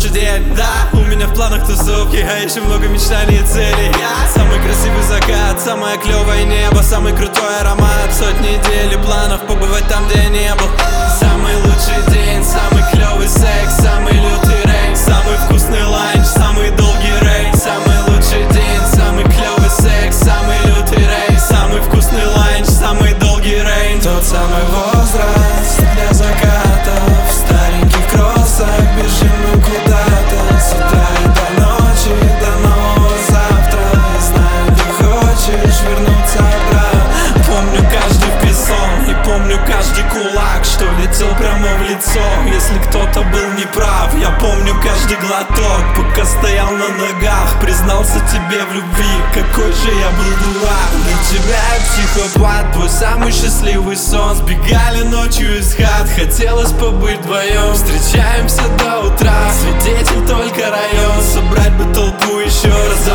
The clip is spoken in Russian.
лучший день, да. У меня в планах тусовки, а еще много мечтаний и целей. Самый красивый закат, самое клевое небо, самый крутой аромат, сотни идей и планов побывать там, где я не был. Самый лучший день, самый клевый секс, самый лютый рейн, самый вкусный ланч, самый долгий рейн. Самый лучший день, самый клевый секс, самый лютый рейн, самый вкусный ланч, самый долгий рейн. Тот самый возраст для закатов, в стареньких кроссах бежим мы куда-то. С утра и до ночи, до нового завтра. Знаю, ты хочешь вернуться обратно. Помню каждый песок и помню каждый кулак, что летел прямо в лицо, если кто-то был неправ. Я помню каждый глоток, пока стоял на ногах, признался тебе в любви, какой же я был дурак. Для тебя я психопат, твой самый счастливый сон. Сбегали ночью из хат, хотелось побыть вдвоем. Встречаемся до утра, свидетель только район. Собрать бы толпу еще раз,